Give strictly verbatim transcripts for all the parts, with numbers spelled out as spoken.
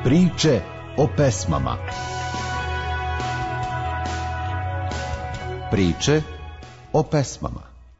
Priče o pesmama. Priče o pesmama.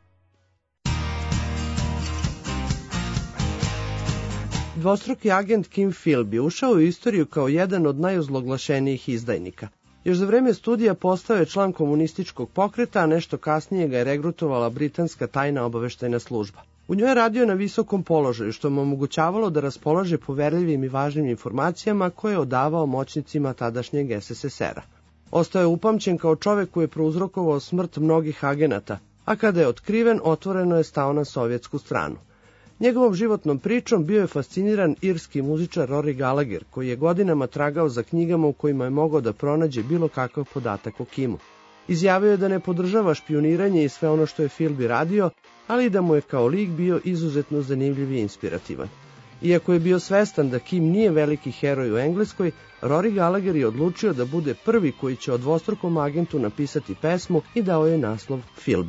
Dvostruki agent Kim Philby ušao u istoriju kao jedan od najozloglašenijih izdajnika. Još za vreme studija postao je član komunističkog pokreta, a nešto kasnije ga je regrutovala britanska tajna obaveštajna služba. U njoj je radio na visokom položaju, što mu omogućavalo da raspolaže poverljivim i važnim informacijama koje je odavao moćnicima tadašnjeg es es es era. Ostao je upamćen kao čovek koji je prouzrokovao smrt mnogih agenata, a kada je otkriven, otvoreno je stao na sovjetsku stranu. Njegovom životnom pričom bio je fasciniran irski muzičar Rory Gallagher, koji je godinama tragao za knjigama u kojima je mogao da pronađe bilo kakav podatak o Kimu. Izjavio je da ne podržava špijuniranje i sve ono što je Philby radio, ali da mu je kao lik bio izuzetno zanimljiv i inspirativan. Iako je bio svestan da Kim nije veliki heroj u Engleskoj, Rory Gallagher je odlučio da bude prvi koji će o dvostrukom agentu napisati pesmu i dao je naslov Philby.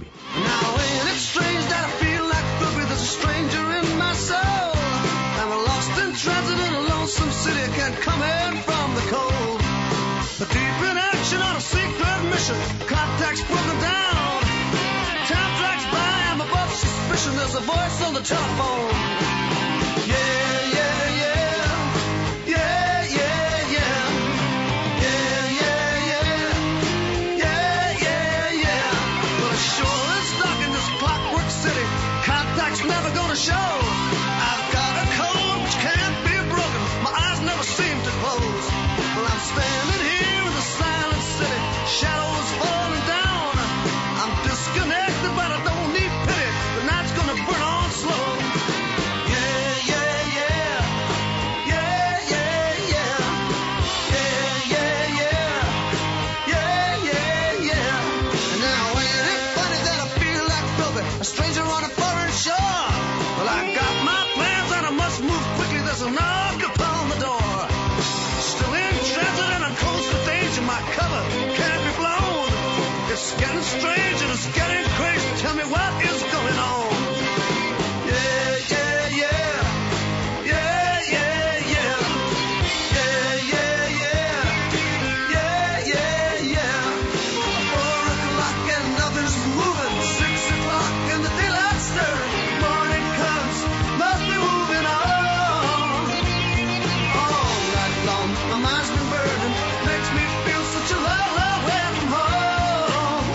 Contacts broken down. Time drags by, I'm above suspicion. There's a voice on the telephone. Yeah, yeah, yeah. Yeah, yeah, yeah. Yeah, yeah, yeah. Yeah, yeah, yeah. Well, it sure is dark in this clockwork city. Contacts never gonna show. I've got a code which can't be broken. My eyes never seem to close. Well, I'm standing here in the silent city. Shadows falling down. I'm disconnected, but I don't need pity. The night's gonna burn on slow. Yeah, yeah, yeah. Yeah, yeah, yeah. Yeah, yeah, yeah. Yeah, yeah, yeah. And now ain't it funny that I feel like Philby, a stranger on a foreign shore? Well, I got my plans and I must move quickly. There's a knock upon the door. Still in transit and I'm close to danger. My cover can't be blown. It's getting strange and it's getting crazy. Tell me what is going on. Yeah, yeah, yeah. Yeah, yeah, yeah. Yeah, yeah, yeah. Yeah, yeah, yeah. Four o'clock and nothing's moving. Six o'clock and the daylight stirring. Morning comes, must be moving on. All night long, my mind's been burning. Makes me feel such a long, long way from home.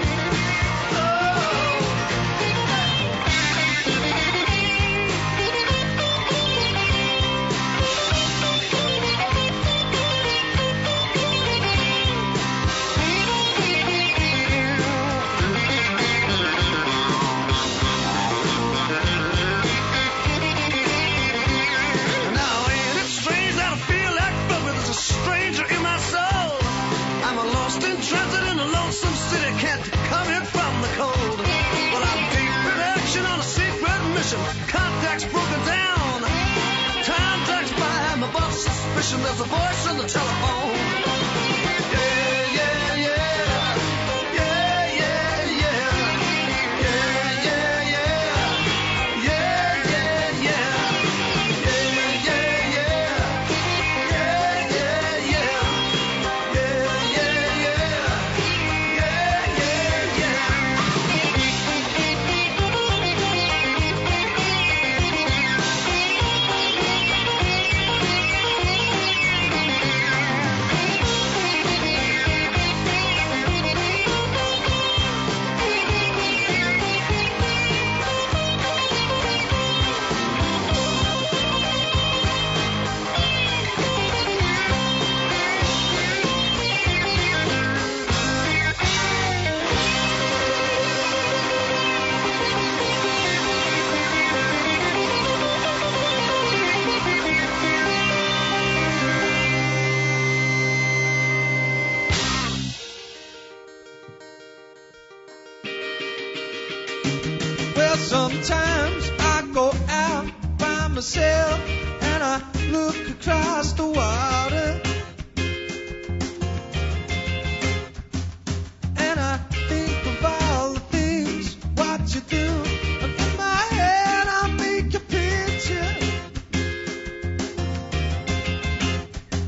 Now ain't it strange that I feel like Philby? There's a stranger in my soul. I'm a lost in transit in a lonesome city. Can't come in from the cold. Well, I'm deep in action on a secret mission. Contacts broken down. Time drags by. I'm above suspicion. There's a voice on the telephone. Yeah, yeah, yeah. Yeah, yeah, yeah. Yeah, yeah, yeah. Yeah, yeah, yeah. Yeah, yeah, yeah. Yeah, yeah, yeah. Yeah, yeah, yeah. Yeah, yeah, yeah. Well, sometimes I go out by myself and I look across the water and I think of all the things what you do. And in my head I make a picture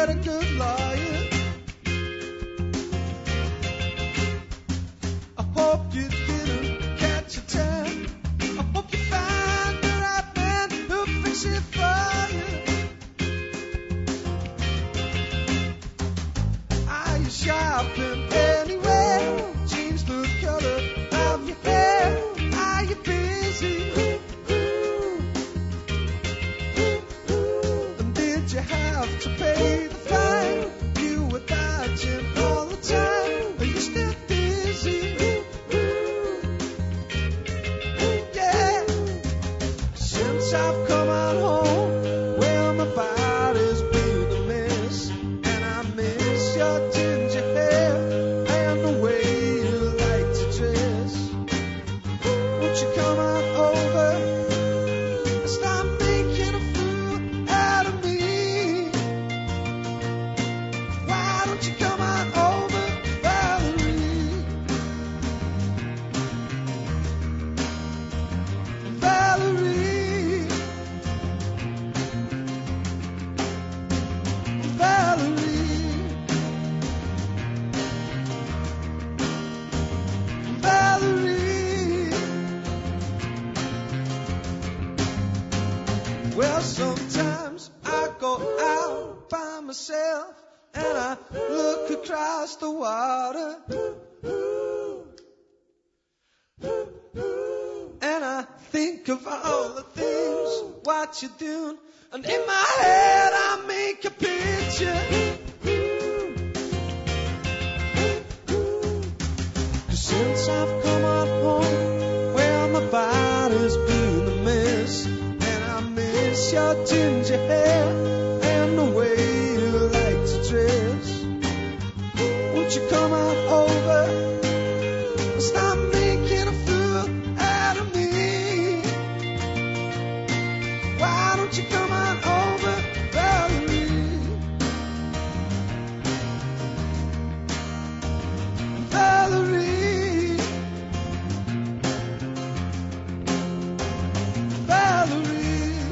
get a good lawyer. I hope you didn't catch a tan. I hope you find the right man who'll fix it for you. Are you shopping anywhere? Change the color of your hair. Are you busy? And did you have to pay the fine? You were dodging all the time. Are you still busy? Yeah. Since I've come on home, well, my body's been a mess, and I miss your ginger hair and the way you like to dress. Won't you come on over and stop making a fool out of me? Why don't you come on over, Valerie? Valerie, Valerie, Valerie. Well, sometimes I go out by myself and I look across the water. And I think of all the things, what you're doing, and in my head I make a picture. 'Cause since I've come on home, well, my body's been a mess, and I miss your ginger hair and the way you like to dress. Won't you come on over and stop making a fool out of me? Why don't you come on over, Valerie? Valerie, Valerie,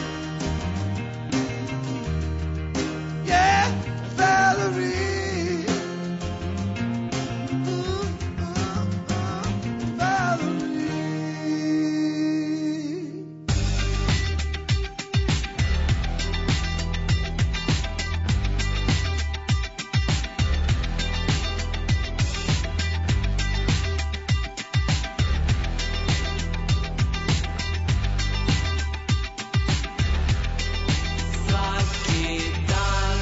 yeah, Valerie. Ooh, ooh, ooh, Valerie. Svaki dan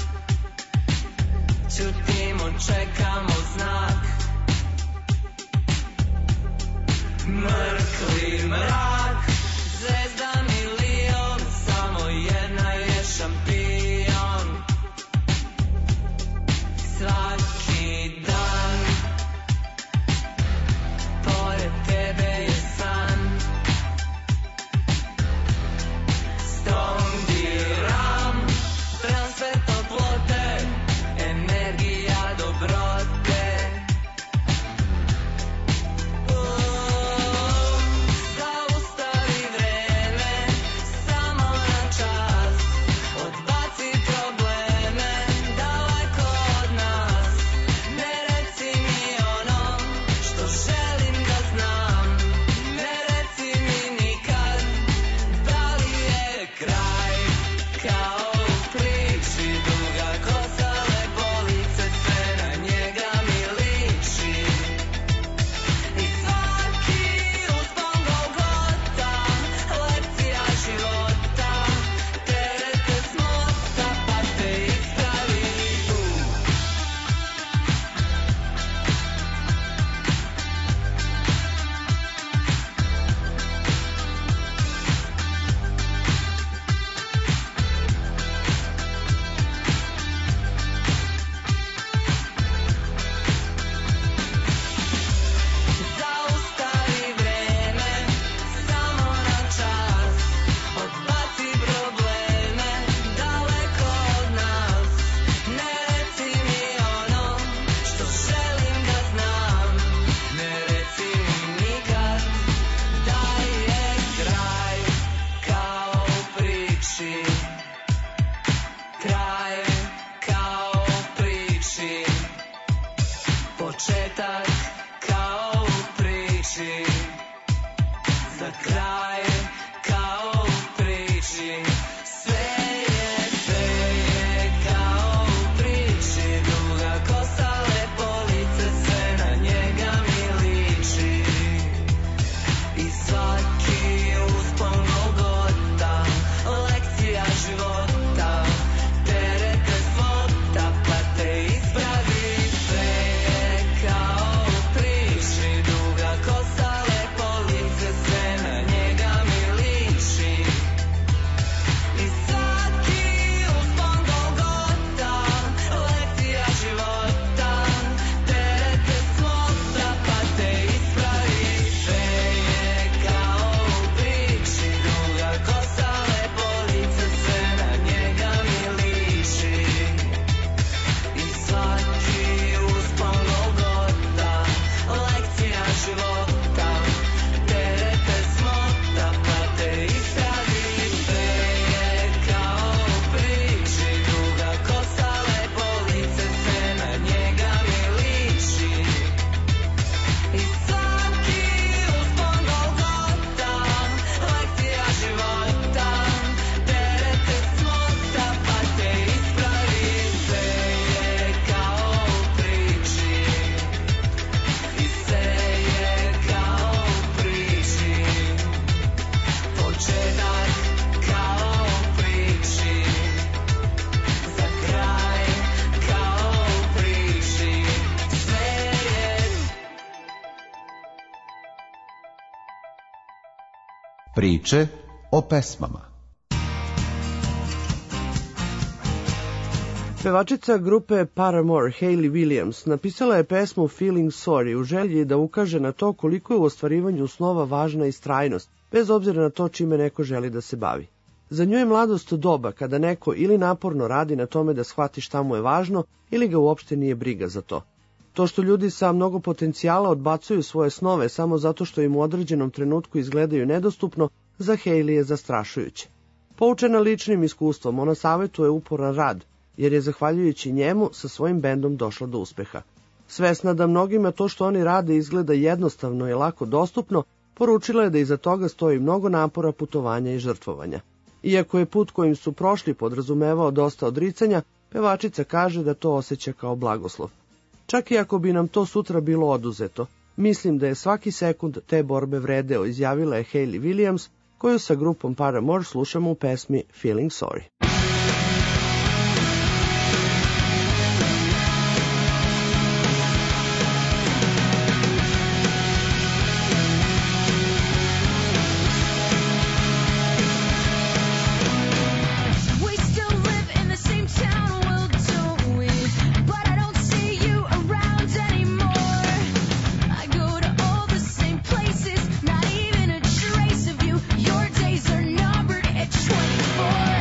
ćutimo, čekamo znak. Mrkli mrak, zvezda milion, samo jedna je šampion. Svaki dan pored tebe je san. Stondiram, transfer toplote, energija dobrote. Zaustavi Priče o pesmama. Pevačica grupe Paramore, Hayley Williams, napisala je pesmu Feeling Sorry u želji da ukaže na to koliko je u ostvarivanju snova važna istrajnost, bez obzira na to čime neko želi da se bavi. Za nju je mladost doba kada neko ili naporno radi na tome da shvati šta mu je važno ili ga uopšte nije briga za to. To što ljudi sa mnogo potencijala odbacuju svoje snove samo zato što im u određenom trenutku izgledaju nedostupno, za Hayley je zastrašujuće. Poučena ličnim iskustvom, ona savjetuje uporan rad, jer je zahvaljujući njemu sa svojim bendom došla do uspeha. Svesna da mnogima to što oni rade izgleda jednostavno i lako dostupno, poručila je da iza toga stoji mnogo napora, putovanja i žrtvovanja. Iako je put kojim su prošli podrazumevao dosta odricanja, pevačica kaže da to osjeća kao blagoslov. Čak i ako bi nam to sutra bilo oduzeto, mislim da je svaki sekund te borbe vredeo, izjavila je Hayley Williams, koju sa grupom Paramore slušamo u pesmi Feeling Sorry. Your days are numbered at twenty-four.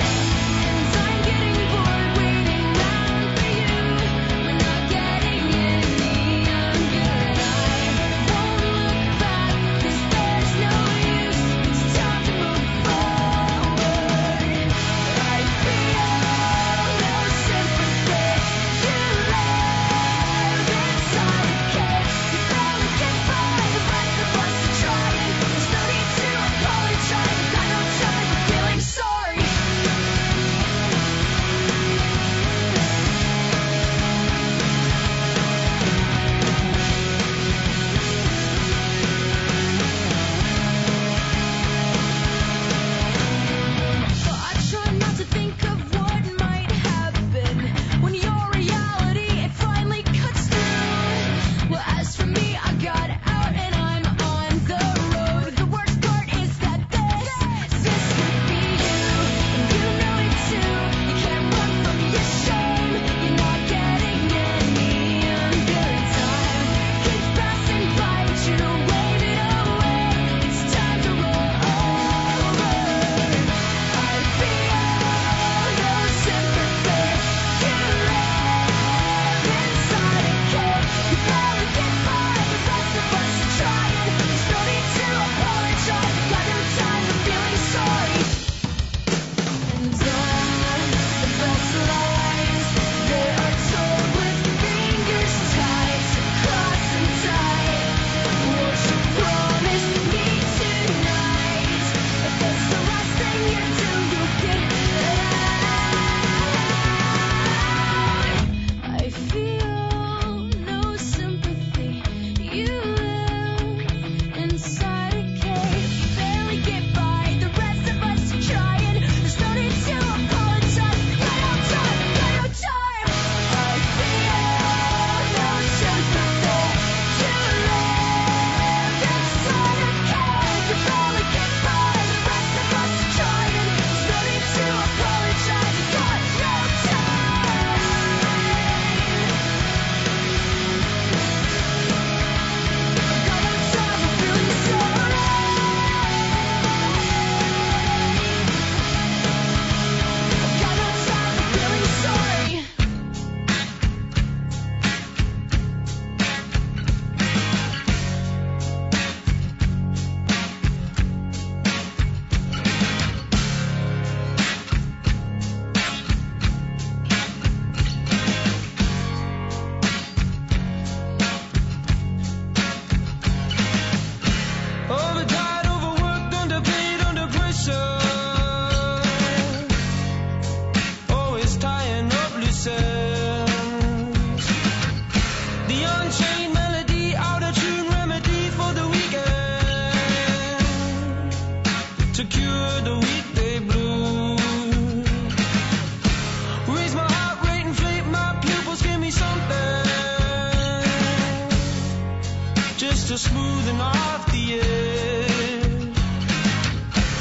just a smoothing off the edge.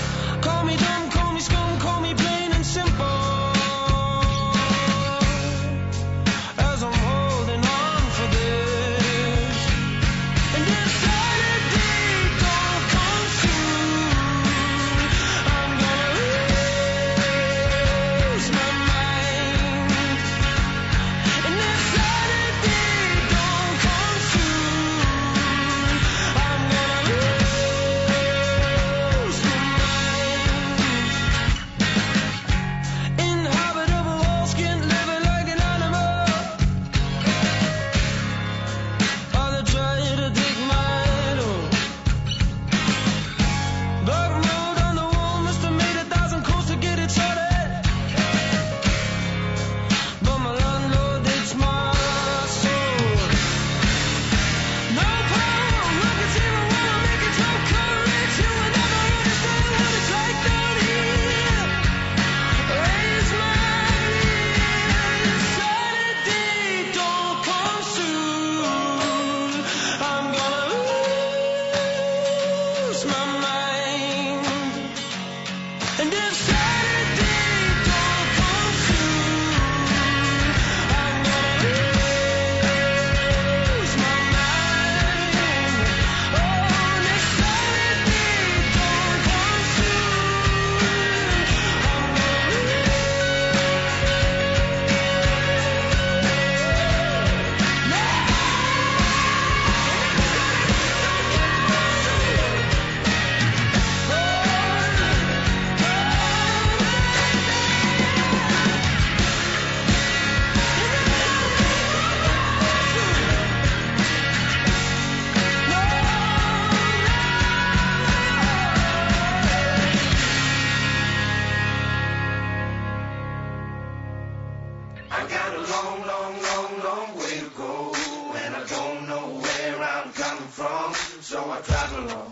I travel alone.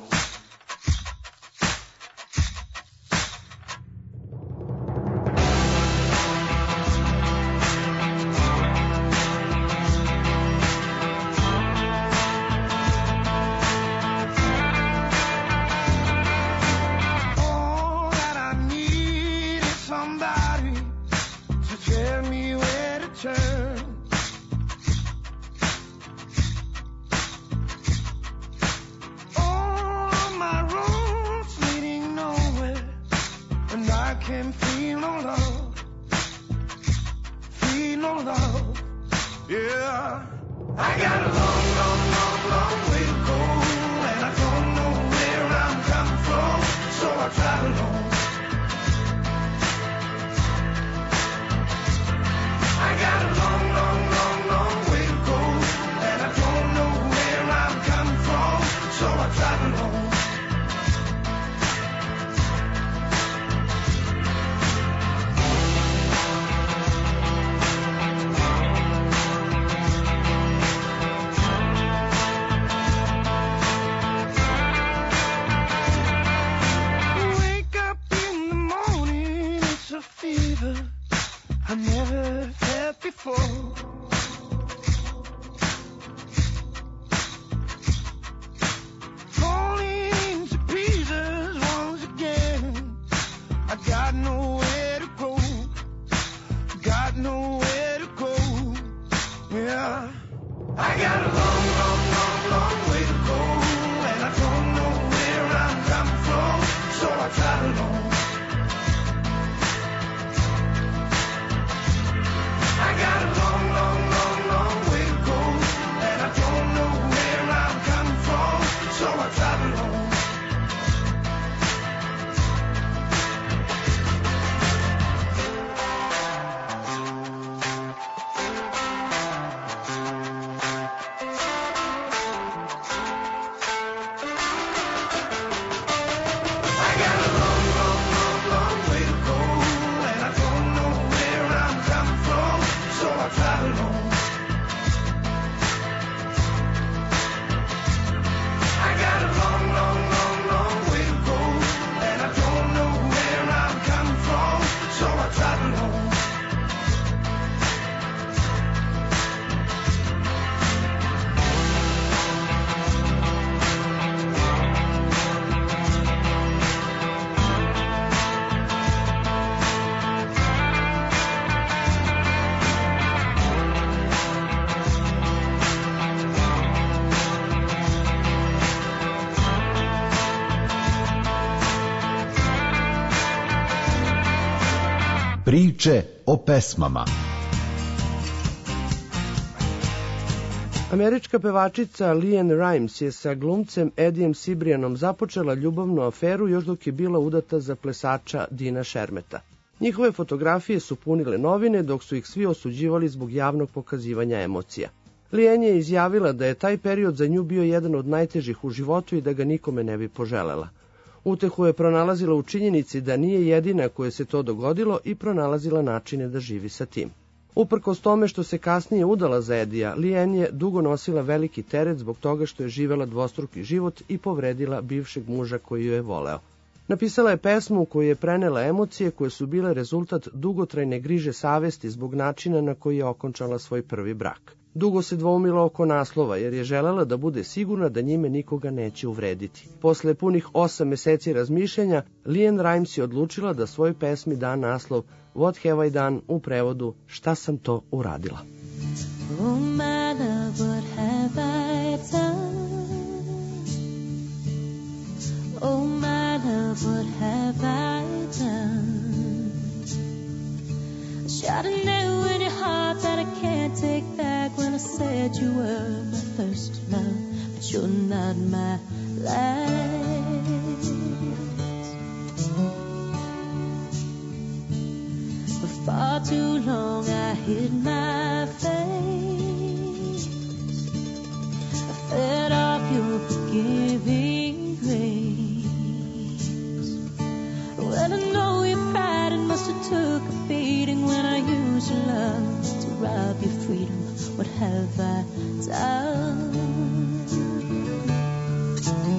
All that I need is somebody to tell me where to turn. All my roads leading nowhere, and I can feel no love, feel no love. Yeah, I got a long, long, long, long way to go, and I don't know where I'm coming from, so I travel on. I got a long, long, long, long way to go, and I don't know where I'm coming from, so I travel on. Wake up in the morning, it's a fever I never felt before. Falling into pieces once again. I got nowhere to go, got nowhere to go. Yeah, I got a long, long, long, long way to go, and I don't know where I'm coming from, so I travel on. I got a long, long, long, long way to go, and I don't know where I'm coming from, so I travel on. I got a long, long, long, long way to go, and I don't know where I'm coming from, so I travel on. I got a long, long, long, long way to go, and I don't know where I'm coming from, so I travel on. Priče o pesmama. Američka pevačica LeAnn Rimes je sa glumcem Edijem Cibrianom započela ljubavnu aferu još dok je bila udata za plesača Dina Šermeta. Njihove fotografije su punile novine dok su ih svi osuđivali zbog javnog pokazivanja emocija. LeAnn je izjavila da je taj period za nju bio jedan od najtežih u životu i da ga nikome ne bi poželela. Utehu je pronalazila u činjenici da nije jedina koje se to dogodilo i pronalazila načine da živi sa tim. Uprkos tome što se kasnije udala za Edija, LeAnn je dugo nosila veliki teret zbog toga što je živela dvostruki život i povredila bivšeg muža koji ju je voleo. Napisala je pesmu u kojoj je prenela emocije koje su bile rezultat dugotrajne griže savesti zbog načina na koji je okončala svoj prvi brak. Dugo se dvoumila oko naslova jer je želela da bude sigurna da njime nikoga neće uvrediti. Posle punih osam meseci razmišljanja, LeAnn Rimes je odlučila da svoj pesmi da naslov What Have I Done, u prevodu Šta sam to uradila. Oh my love, what have I done? Oh my love, what have I done? I shot an arrow in your heart that I can't take back when I said you were my first love, but you're not my last. For far too long I hid my face. I fed off your forgiving grace. Well, I know your pride, it must have took a beating when I used your love to rob your freedom. What have I done?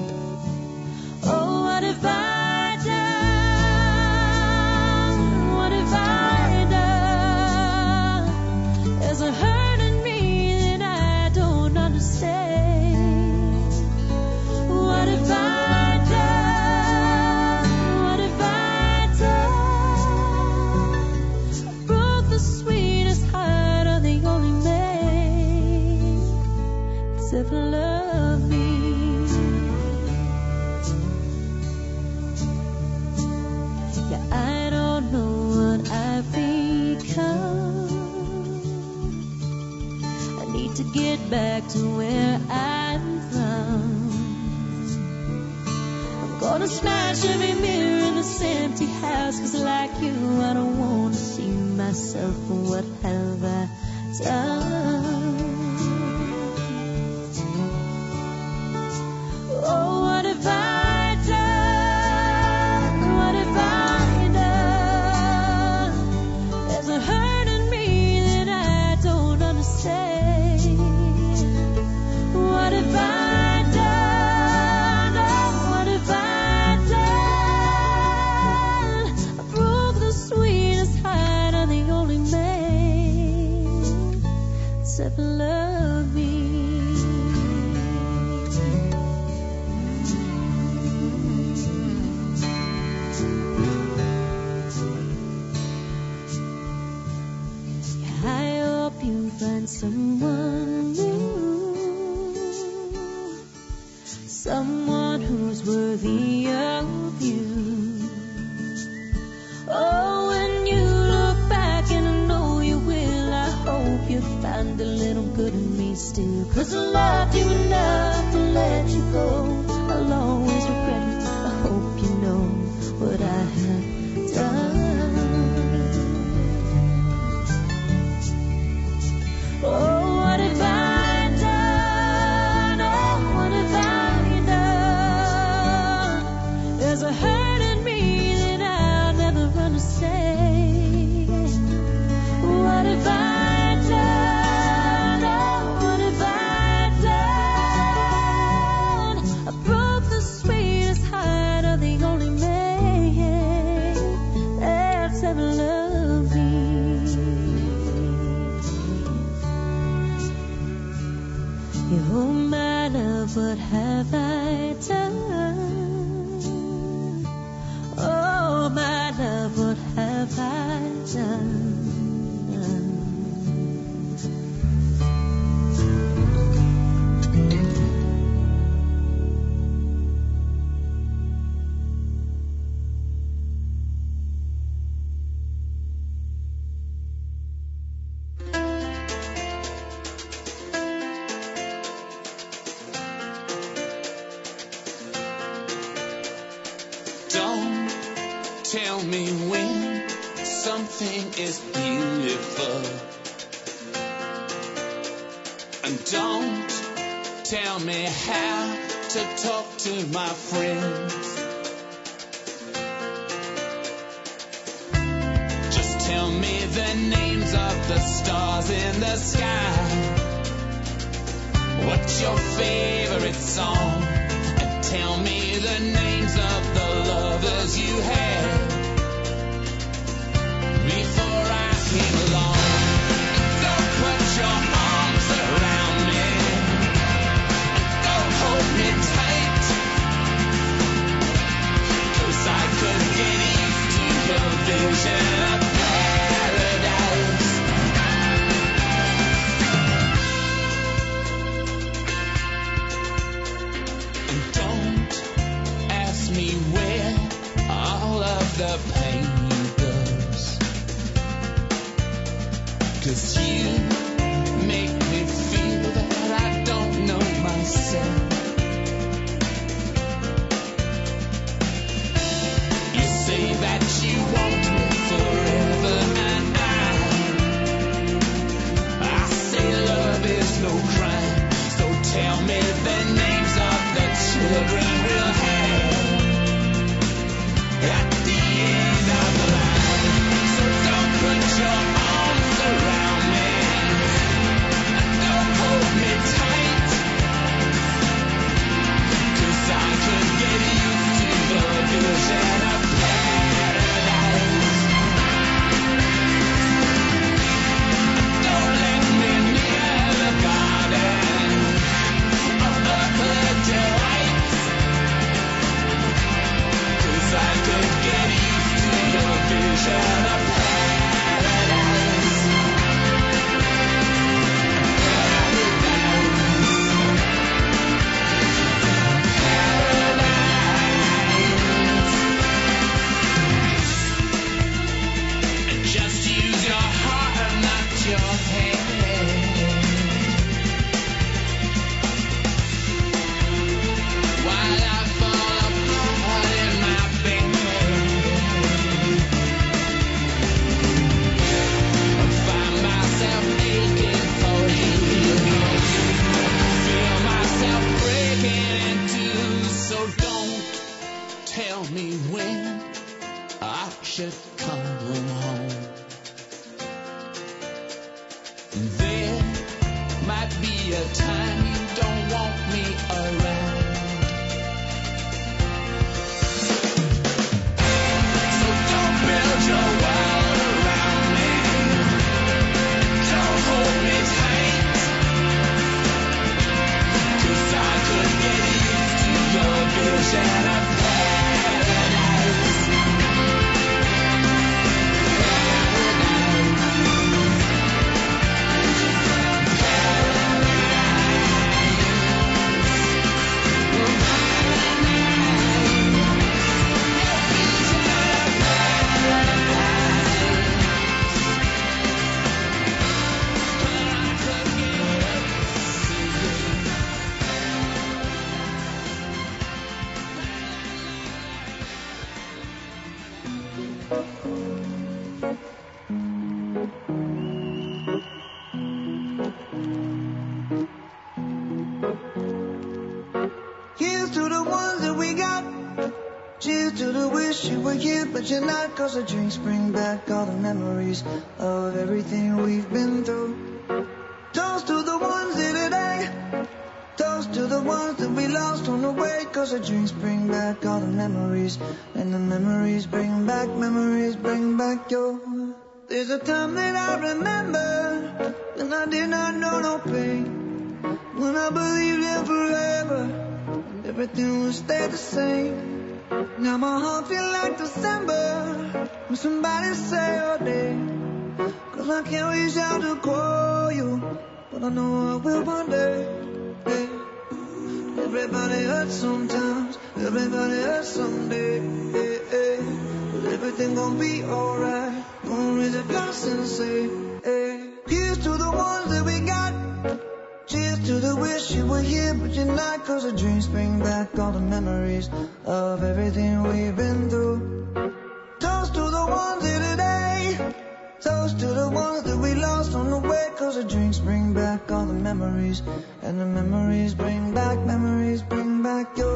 need to get back to where I'm from. I'm gonna smash every mirror in this empty house, 'cause like you, I don't wanna see myself. And what have I done? Oh, what have I done? What have I done? There's a hurt in me that I don't understand. What have I done? Oh, what have I done? I broke the sweetest heart of the only man that's ever loved me. I hope you find someone new, someone who's worthy of you. Oh, when you look back, and I know you will, I hope you find a little good in me still. 'Cause I loved you enough to let you go. I'll always regret it. I hope you know what I have done. Oh, what have I done? Oh, what have I done? There's a hurt in me that I'll never understand. What have I done? Oh, what have I done? I broke the sweetest heart of the only man that's ever loved me. Oh, my love, what have I done? Oh, my love, what have I done? Don't tell me when something is beautiful, and don't tell me how to talk to my friends. Just tell me the names of the stars in the sky. What's your favorite song? And tell me the names of the lovers you had before I came along. Don't put your arms around me. Don't hold me tight, 'cause I could get used to the vision of paradise. And don't ask me where all of the pain goes, 'cause you make me feel that I don't know myself. You say that you want me forever, and I, I say love is no crime. So tell me the names of the children we'll have at the end of the line. So don't put your arms around me. Don't hold me tight, 'cause I could get used to the vision of paradise. Don't let me near the garden. a time you don't want me around. So don't build your world around me. Don't hold me tight. 'Cause I could get used to your vision of paradise. Here's to the ones that we got. Cheers to the wish you were here, but you're not. 'Cause the drinks bring back all the memories of everything we've been through. Toast to the ones here today. Toast to the ones that we lost on the way. 'Cause the drinks bring back all the memories. And the memories bring back, memories bring back your. There's a time that I remember when I did not know no pain. When I believed in forever, and everything would stay the same. Now my heart feel like December when somebody say your name. 'Cause I can't reach out to call you, but I know I will one day. Hey. Everybody hurts sometimes, everybody hurts someday. Hey, hey. But everything gon' be alright. Gonna raise a glass and say, hey. Here's to the ones that we got. Cheers to the wish you were here, but you're not. 'Cause the dreams bring back all the memories of everything we've been through. Toast to the ones here today. Toast to the ones that we lost on the way. 'Cause the drinks bring back all the memories. And the memories bring back, memories bring back your.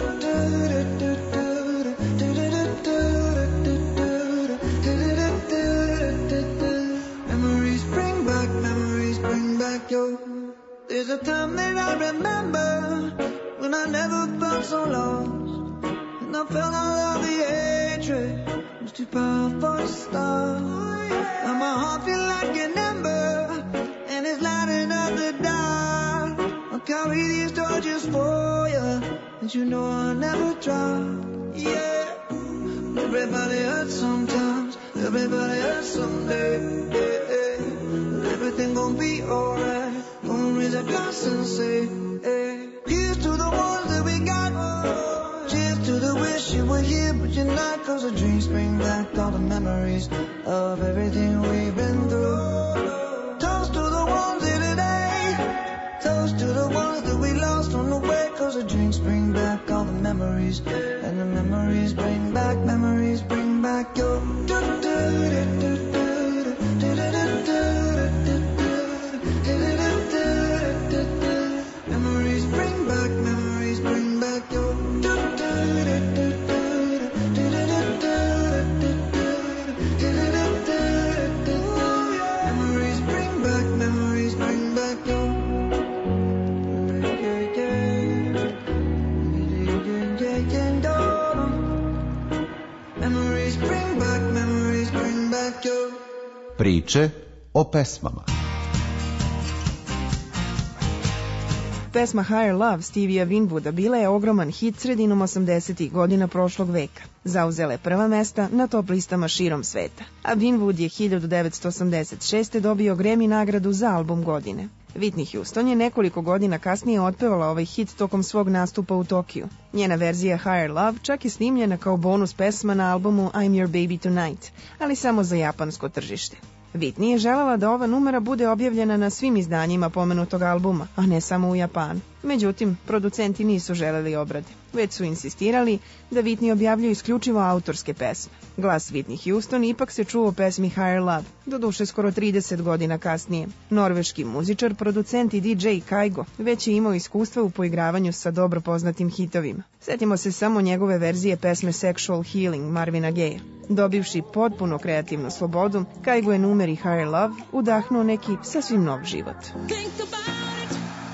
Memories bring back, memories bring back your. There's a time that I remember when I never felt so lost. And I felt all of the hatred was too powerful to stop. Now my heart feel like an ember, and it's lighting up the dark. I'll carry these torches for you, and you know I'll never drop. Yeah. Everybody hurts sometimes, everybody hurts someday. Yeah, yeah. But everything gon' be alright. Gonna raise a glass and say, hey. Here's to the ones that we got. Cheers to the wish you were here, but you're not. 'Cause the dreams bring back all the memories of everything we've been through. Toast to the ones here today. Toast to the ones that we lost on the way. 'Cause the drinks bring back all the memories. And the memories bring back, memories bring back your. Memories bring back, memories bring back your. Memories bring back, memories bring back your. Memories bring back, memories bring back your. Priče o pesmama. Pesma Higher Love Stevija Winwooda bila je ogroman hit sredinom osamdesetih godina prošlog veka. Zauzela je prva mesta na top listama širom sveta, a Winwood je hiljadu devetsto osamdeset šeste. dobio Grammy nagradu za album godine. Whitney Houston je nekoliko godina kasnije otpevala ovaj hit tokom svog nastupa u Tokiju. Njena verzija Higher Love čak je snimljena kao bonus pesma na albumu I'm Your Baby Tonight, ali samo za japansko tržište. Whitney je želela da ova numera bude objavljena na svim izdanjima pomenutog albuma, a ne samo u Japanu. Međutim, producenti nisu želeli obrade, već su insistirali da Whitney objavljuje isključivo autorske pesme. Glas Whitney Houston ipak se čuo u pesmi Higher Love, doduše skoro trideset godina kasnije. Norveški muzičar, producent i D J Kygo već je imao iskustva u poigravanju sa dobro poznatim hitovima. Sjetimo se samo njegove verzije pesme Sexual Healing Marvina Gaye. Dobivši potpuno kreativnu slobodu, Kygo je numeri Higher Love udahnuo neki sasvim nov život. Think about it.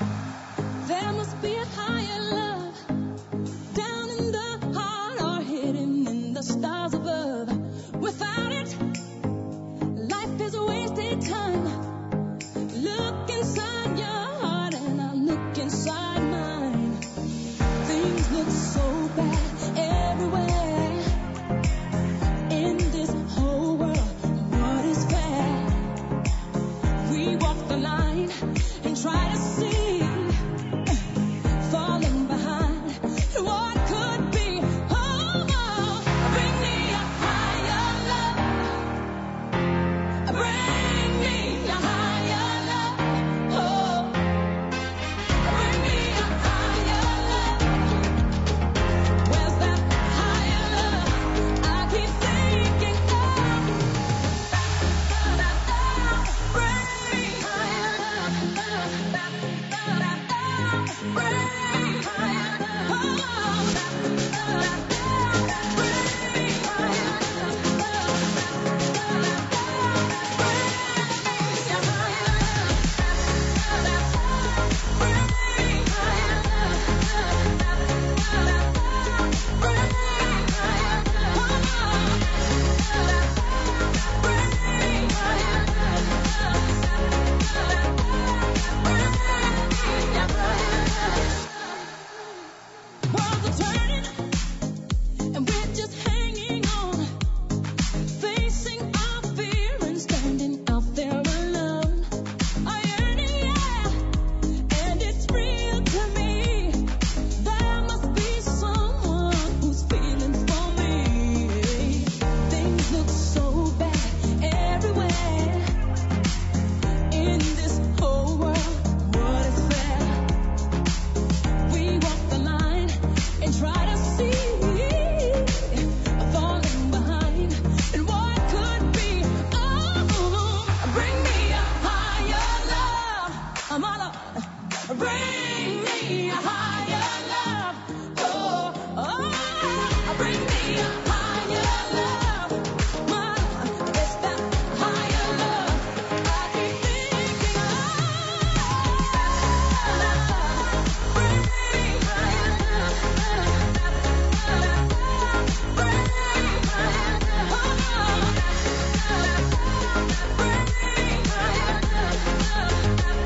Bring me a higher love. Oh, oh, bring me a higher love. Mama, it's that higher love I keep thinking of. Bring me higher love. Bring me higher love. Bring me higher love.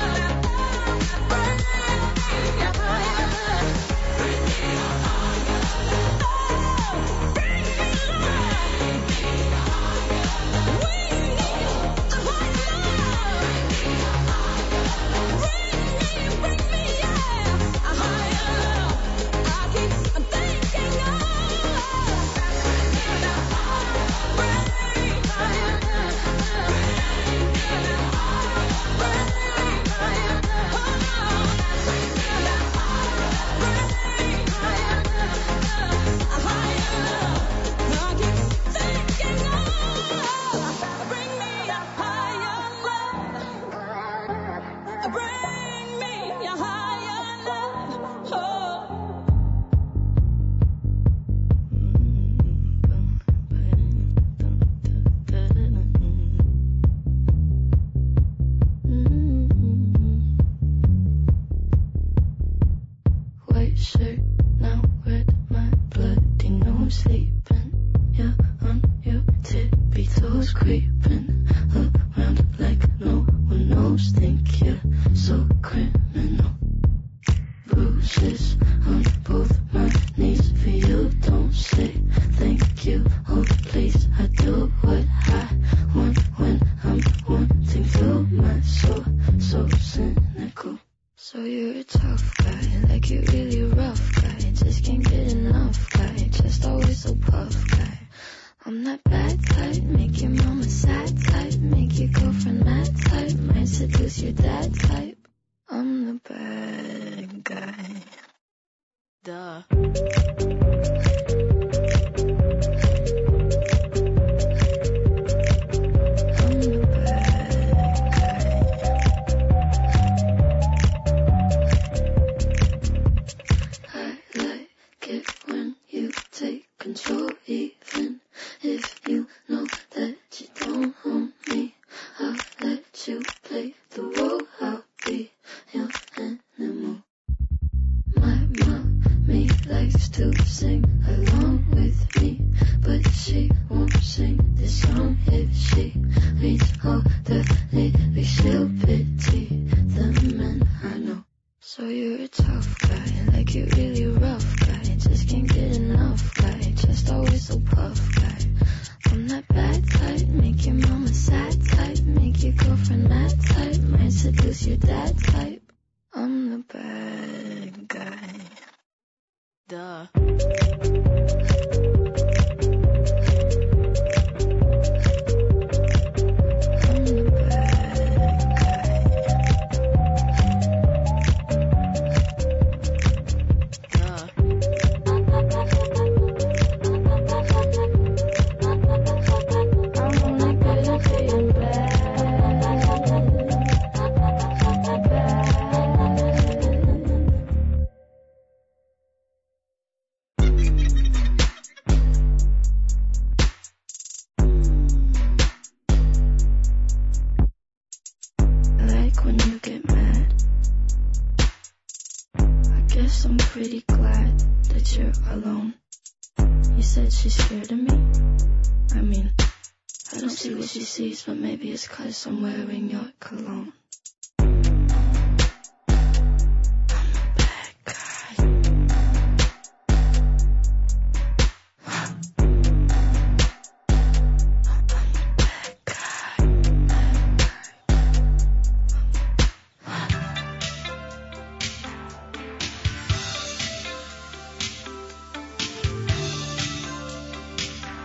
But maybe it's 'cause I'm wearing your cologne.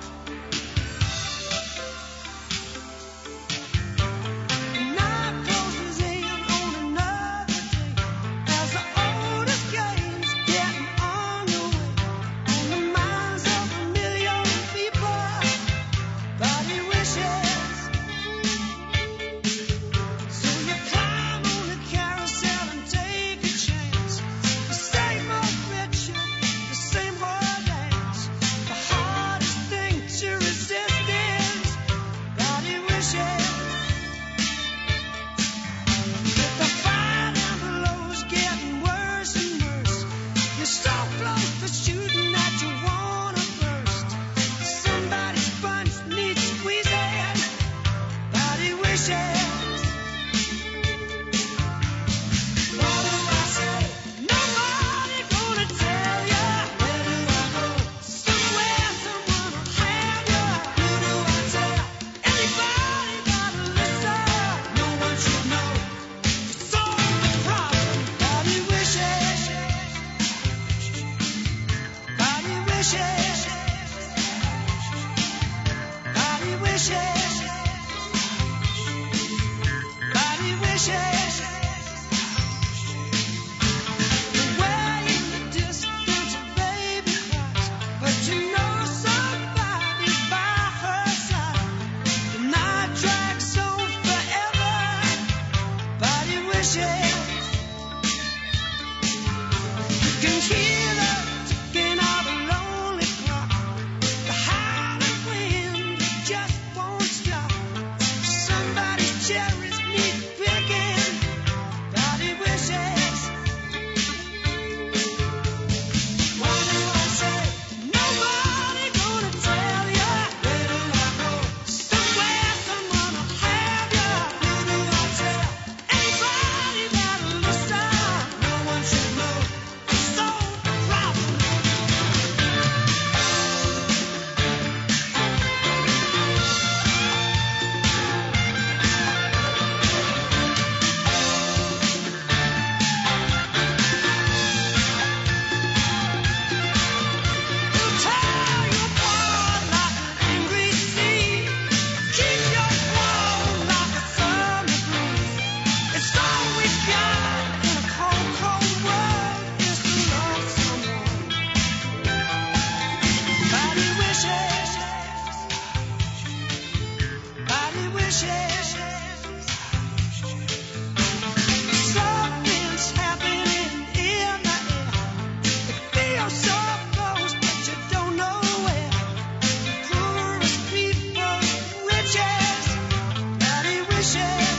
Night goes can hear the ticking of a lonely clock. The howling wind just won't stop. Somebody's cherries need picking. Daddy wishes. Why do I say nobody gonna tell ya? Where do I go? Somewhere someone will have ya. Who do I tell? Anybody that'll listen. No one should know. So the problem. Tell your heart like an angry sea. Keep your warm like a summer breeze. It's all we got in a cold, cold world is to love someone. Body wishes. Body wishes. Something's happening in the air. It feels so close, but you don't know where. The poorest people, riches, daddy wishes.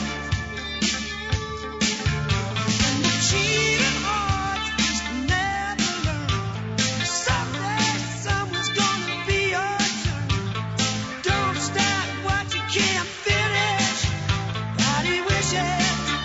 And the cheating hearts just never learn. Someday someone's gonna be your turn. Don't start what you can't finish, daddy wishes.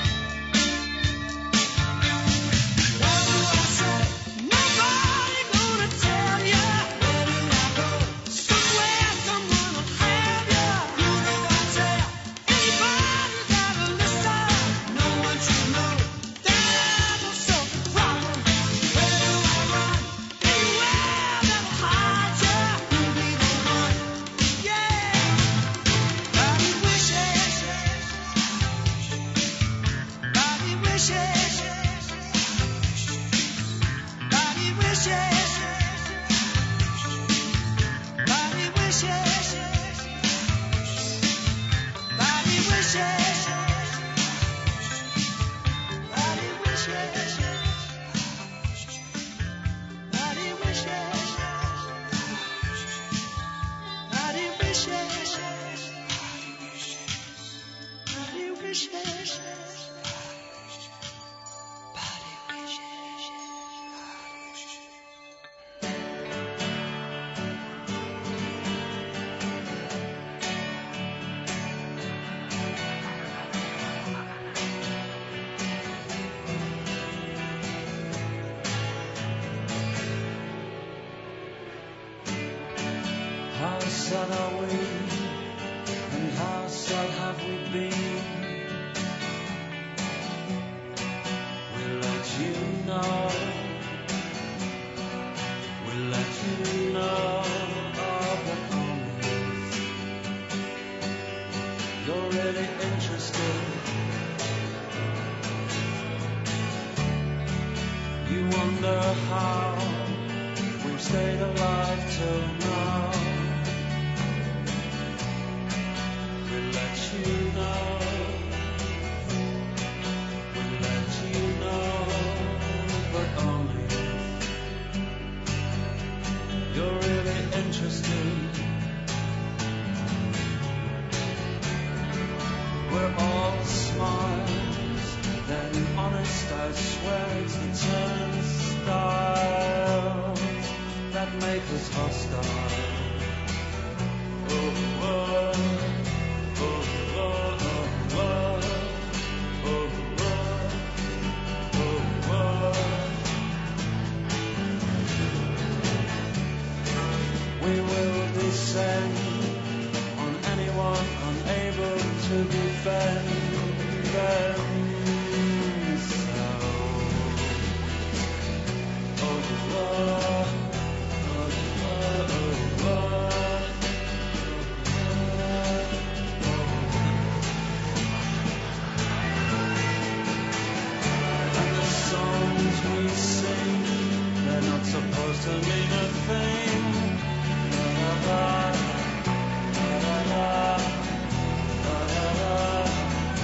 What do I say? Nobody gonna tell ya. Where do I go? Somewhere someone will have ya. Who do I tell? Anybody that'll listen. No one should know that I will solve the problem. Where do I run? Anywhere that'll hide ya. Who'll be the one? Yeah. Body wishes. Body wishes. Body wishes. Body wishes. Body wishes. Body wishes. Body wishes. Body wishes. Body wishes. How sad are we, and how sad have we been? We'll let you know, we'll let you know of the promise. You're really interested. You wonder how we've stayed alive till now. We'll let you know. We'll let you know, but only if you're really interested. We're all smiles, then honest, I swear it's the turnstiles that make us hostile. Oh, oh, oh, oh, oh, oh, oh, oh, oh. We will descend on anyone unable to defend themselves. Oh, oh, oh, oh, oh. And the songs we sing, they're not supposed to mean a thing. La, la, la, la, la, la, la, la.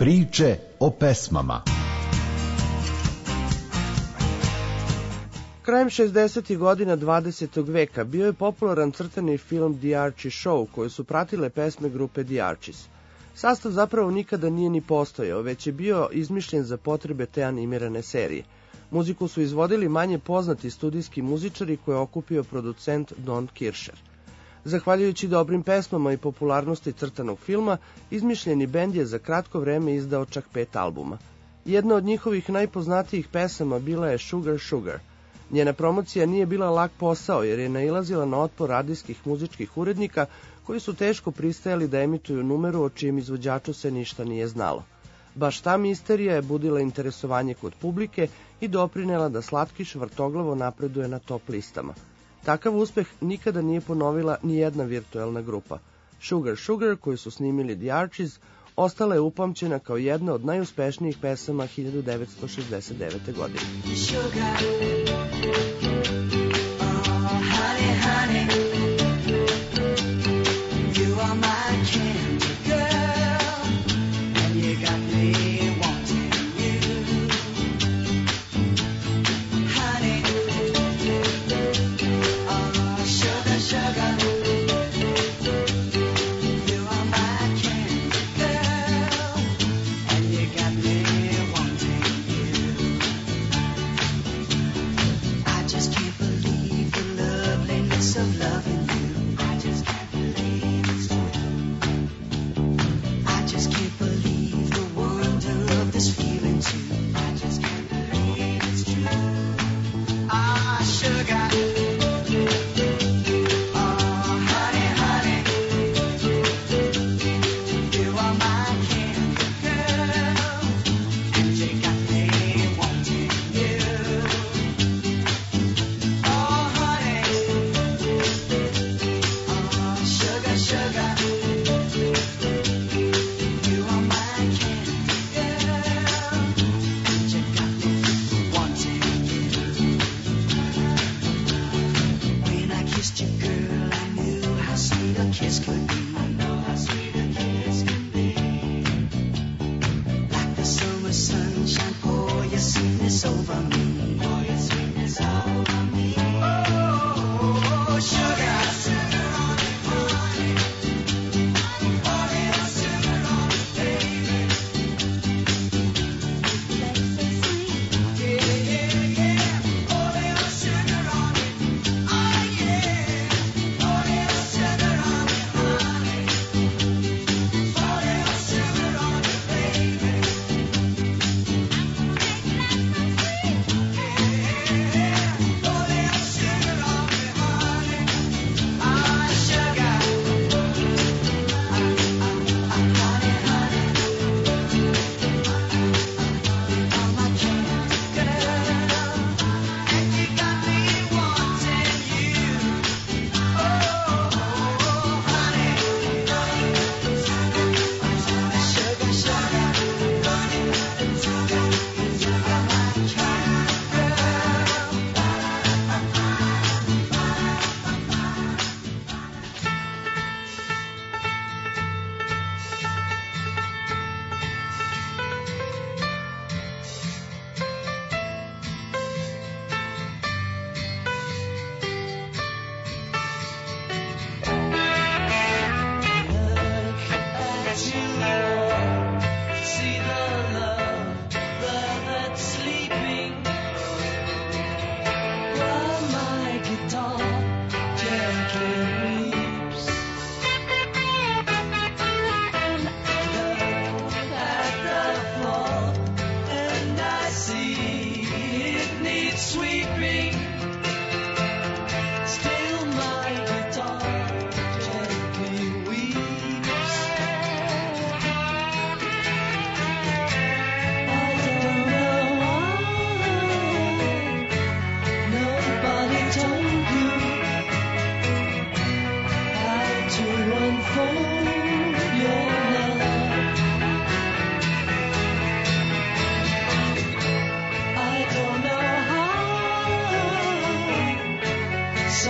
Priče o pesmama. Krajem šezdesetih godina dvadesetog veka bio je popularan crtani film The Archie Show, koju su pratile pesme grupe The Archies. Sastav zapravo nikada nije ni postojao, već je bio izmišljen za potrebe te animirane serije. Muziku su izvodili manje poznati studijski muzičari koje je okupio producent Don Kirshner. Zahvaljujući dobrim pesmama i popularnosti crtanog filma, izmišljeni bend je za kratko vreme izdao čak pet albuma. Jedna od njihovih najpoznatijih pesama bila je Sugar Sugar. Njena promocija nije bila lak posao jer je nailazila na otpor radijskih muzičkih urednika koji su teško pristajali da emituju numeru o čijem izvođaču se ništa nije znalo. Baš ta misterija je budila interesovanje kod publike i doprinela da Slatkiš vrtoglavo napreduje na top listama. Takav uspeh nikada nije ponovila ni jedna virtuelna grupa. Sugar Sugar, koju su snimili The Archies, ostala je upamćena kao jedna od najuspešnijih pesama hiljadu devetsto šezdeset devete. godine.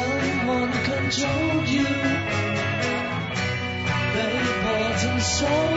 So